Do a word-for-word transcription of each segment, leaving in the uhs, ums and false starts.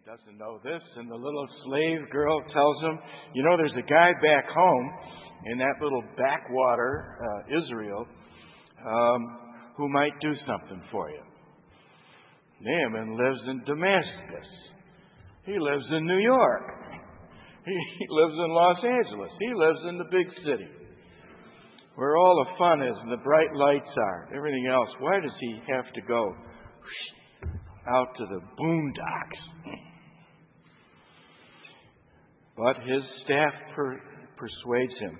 doesn't know this, and the little slave girl tells him, you know, there's a guy back home in that little backwater, uh, Israel, um, who might do something for you. Naaman lives in Damascus. He lives in New York. He, he lives in Los Angeles. He lives in the big city, where all the fun is and the bright lights are, everything else. Why does he have to go out to the boondocks? But his staff per- persuades him.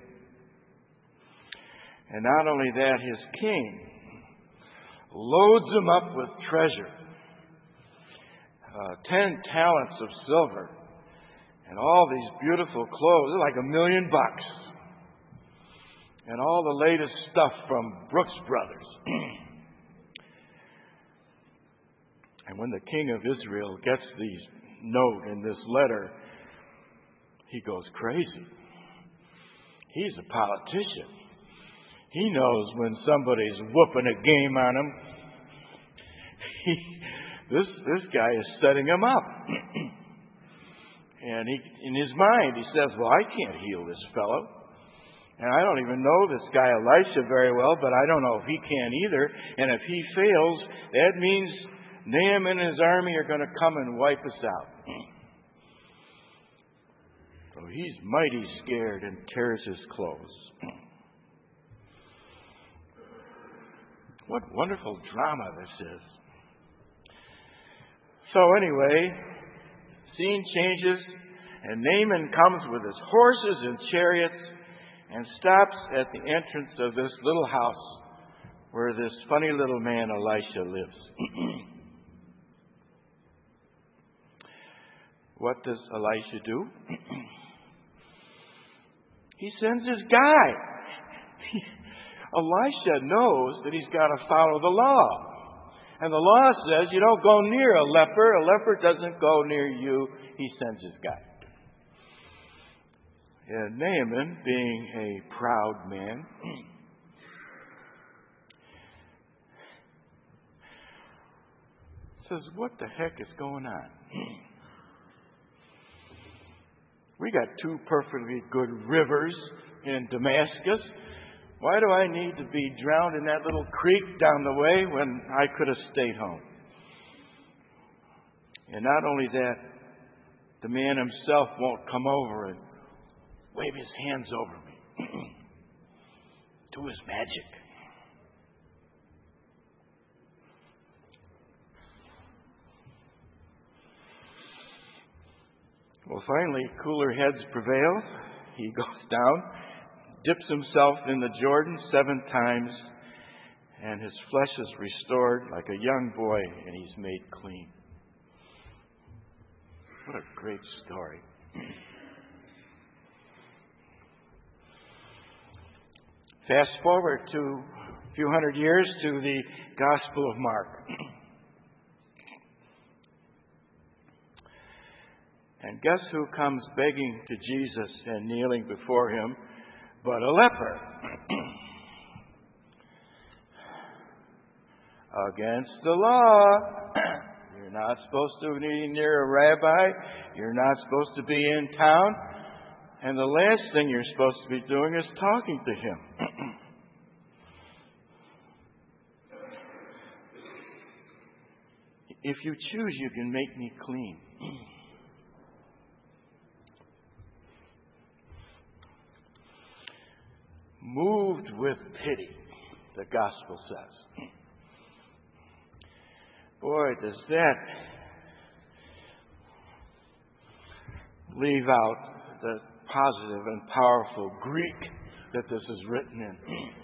And not only that, his king loads him up with treasure. Uh, ten talents of silver and all these beautiful clothes. They're like a million bucks. And all the latest stuff from Brooks Brothers. And when the king of Israel gets this note and this letter, he goes crazy. He's a politician. He knows when somebody's whooping a game on him. He, this this guy is setting him up. And he, in his mind, he says, well, I can't heal this fellow. And I don't even know this guy Elisha very well, but I don't know if he can either. And if he fails, that means Naaman and his army are going to come and wipe us out. So he's mighty scared and tears his clothes. What wonderful drama this is. So anyway, scene changes, and Naaman comes with his horses and chariots and stops at the entrance of this little house where this funny little man Elisha lives. What does Elisha do? He sends his guy. Elisha knows that he's got to follow the law. And the law says you don't go near a leper. A leper doesn't go near you. He sends his guy. And Naaman, being a proud man, says, what the heck is going on? We got two perfectly good rivers in Damascus. Why do I need to be drowned in that little creek down the way when I could have stayed home? And not only that, the man himself won't come over and wave his hands over me. Do his magic. Well, finally, cooler heads prevail. He goes down, dips himself in the Jordan seven times, and his flesh is restored like a young boy, and he's made clean. What a great story. Fast forward to a few hundred years to the Gospel of Mark. And guess who comes begging to Jesus and kneeling before him but a leper? Against the law. You're not supposed to be near a rabbi. You're not supposed to be in town. And the last thing you're supposed to be doing is talking to him. If you choose, you can make me clean. Moved with pity, the gospel says. Boy, does that leave out the positive and powerful Greek that this is written in.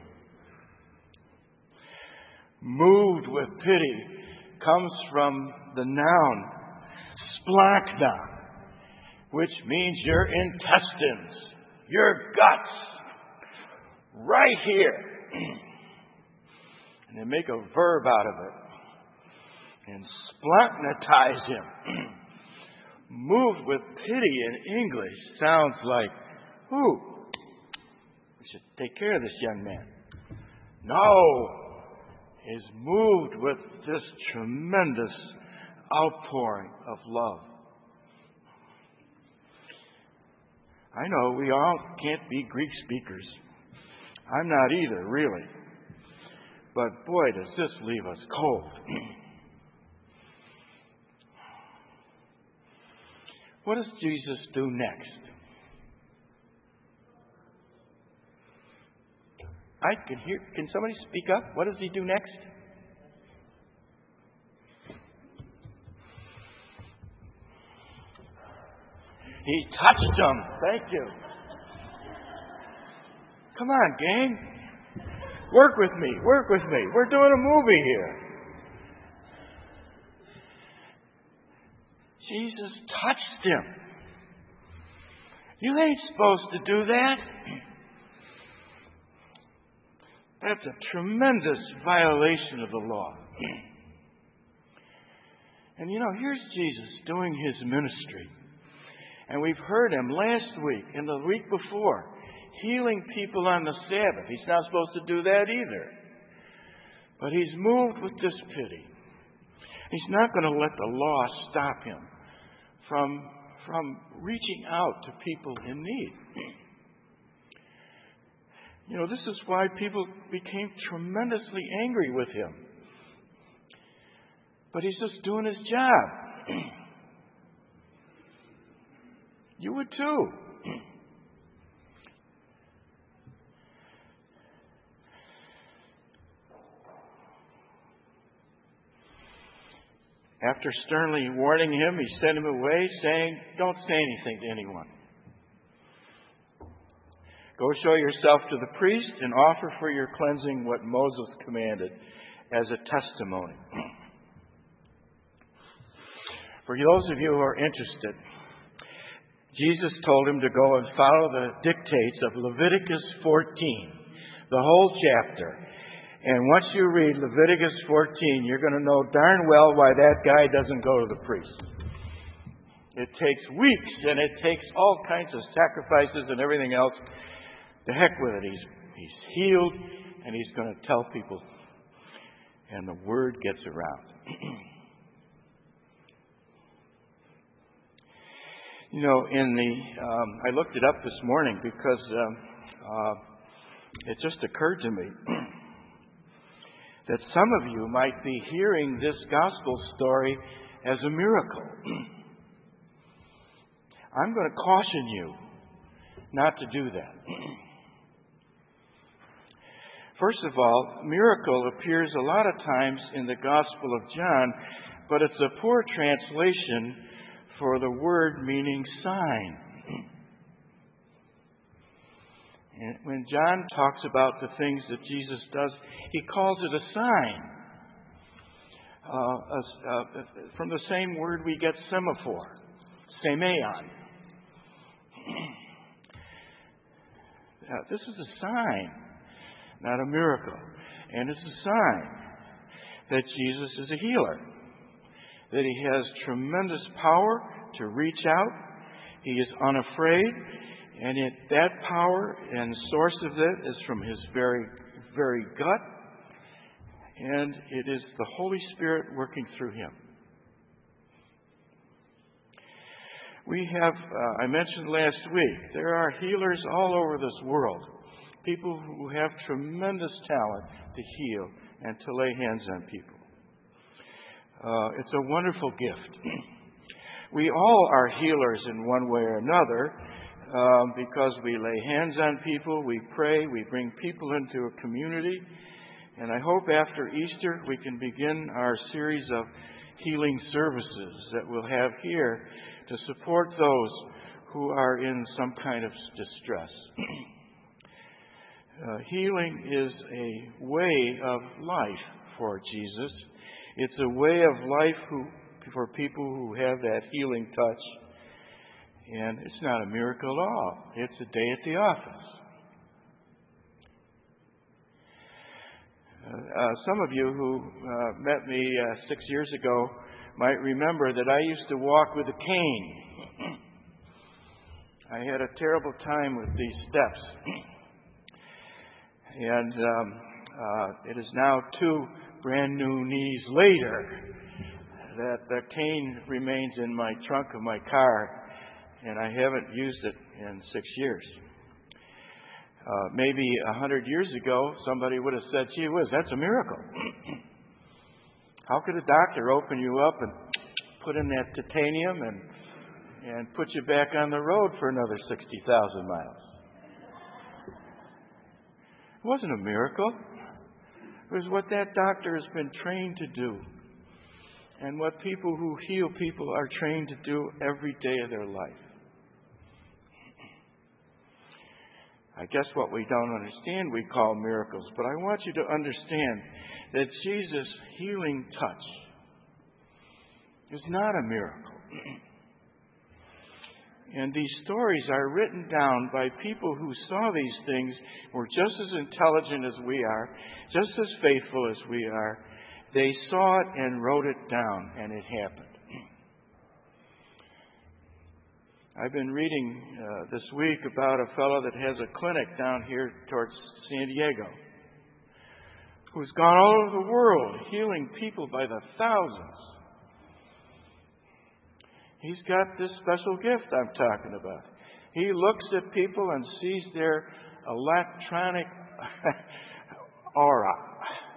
Moved with pity comes from the noun splachna, which means your intestines, your guts, right here. And they make a verb out of it and splanchnize him. Moved with pity in English sounds like, ooh, we should take care of this young man. No, is moved with this tremendous outpouring of love I know we all can't be Greek speakers. I'm not either, really. But boy, does this leave us cold. What does Jesus do next? I can hear. Can somebody speak up? What does he do next? He touched them. Thank you. Come on, gang. Work with me. Work with me. We're doing a movie here. Jesus touched him. You ain't supposed to do that. That's a tremendous violation of the law. And you know, here's Jesus doing his ministry. And we've heard him last week and the week before healing people on the Sabbath. He's not supposed to do that either. But he's moved with this pity. He's not going to let the law stop him from, from reaching out to people in need. You know, this is why people became tremendously angry with him. But he's just doing his job. You would too. After sternly warning him, he sent him away, saying, "Don't say anything to anyone. Go show yourself to the priest and offer for your cleansing what Moses commanded as a testimony." For those of you who are interested, Jesus told him to go and follow the dictates of Leviticus fourteen, the whole chapter. And once you read Leviticus fourteen, you're going to know darn well why that guy doesn't go to the priest. It takes weeks, and it takes all kinds of sacrifices and everything else. To heck with it. He's, he's healed, and he's going to tell people. And the word gets around. You know, in the, um, I looked it up this morning because um, uh, it just occurred to me that some of you might be hearing this gospel story as a miracle. I'm going to caution you not to do that. First of all, miracle appears a lot of times in the Gospel of John, but it's a poor translation for the word meaning sign. And when John talks about the things that Jesus does, he calls it a sign. Uh, uh, uh, from the same word we get semaphore, semeion. Uh, this is a sign, not a miracle. And it's a sign that Jesus is a healer, that he has tremendous power to reach out. He is unafraid, and it, that power and source of it is from his very, very gut, and it is the Holy Spirit working through him. We have, uh, I mentioned last week, there are healers all over this world. People who have tremendous talent to heal and to lay hands on people. Uh, it's a wonderful gift. We all are healers in one way or another um, because we lay hands on people, we pray, we bring people into a community. And I hope after Easter we can begin our series of healing services that we'll have here to support those who are in some kind of distress. uh, healing is a way of life for Jesus. It's a way of life who, for people who have that healing touch. And it's not a miracle at all. It's a day at the office. Uh, uh, some of you who uh, met me uh, six years ago might remember that I used to walk with a cane. I had a terrible time with these steps. And um, uh, it is now two brand new knees later that the cane remains in my trunk of my car. and I haven't used it in six years. Uh, maybe a hundred years ago, somebody would have said, gee whiz, that's a miracle. How could a doctor open you up and put in that titanium and and put you back on the road for another sixty thousand miles? It wasn't a miracle. It was what that doctor has been trained to do, and what people who heal people are trained to do every day of their life. I guess what we don't understand we call miracles, but I want you to understand that Jesus' healing touch is not a miracle. And these stories are written down by people who saw these things, were just as intelligent as we are, just as faithful as we are. They saw it and wrote it down, and it happened. I've been reading uh, this week about a fellow that has a clinic down here towards San Diego, who's gone all over the world healing people by the thousands. He's got this special gift I'm talking about. He looks at people and sees their electronic aura.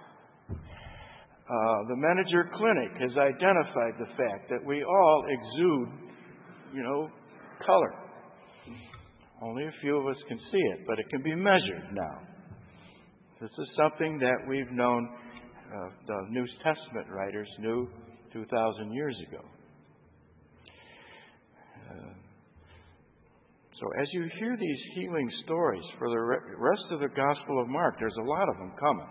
Uh, the Manager Clinic has identified the fact that we all exude, you know, color. Only a few of us can see it, but it can be measured now. This is something that we've known, uh, the New Testament writers knew two thousand years ago. Uh, so as you hear these healing stories for the re- rest of the Gospel of Mark, there's a lot of them coming.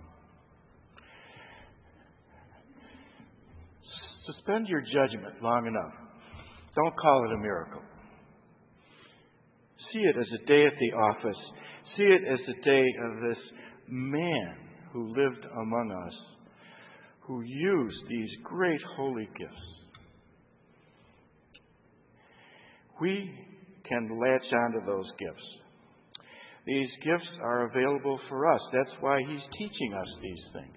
Suspend your judgment long enough. Don't call it a miracle. See it as a day at the office. See it as the day of this man who lived among us, who used these great holy gifts. We can latch onto those gifts. These gifts are available for us. That's why he's teaching us these things.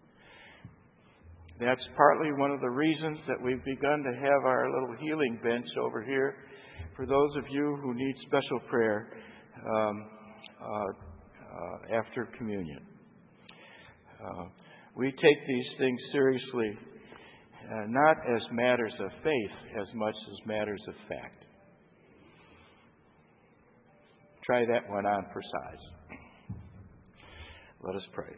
That's partly one of the reasons that we've begun to have our little healing bench over here for those of you who need special prayer um, uh, uh, after communion. Uh, we take these things seriously, uh, not as matters of faith as much as matters of fact. Try that one on for size. Let us pray.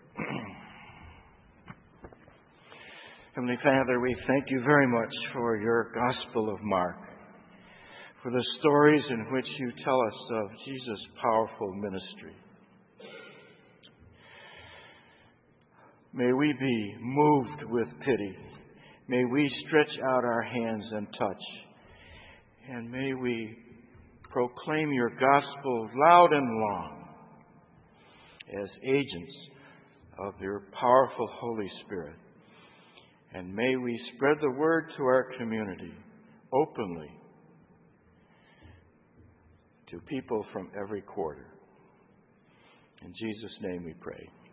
Heavenly Father, we thank you very much for your Gospel of Mark, for the stories in which you tell us of Jesus' powerful ministry. May we be moved with pity. May we stretch out our hands and touch. And may we proclaim your gospel loud and long as agents of your powerful Holy Spirit. And may we spread the word to our community openly to people from every quarter. In Jesus' name we pray.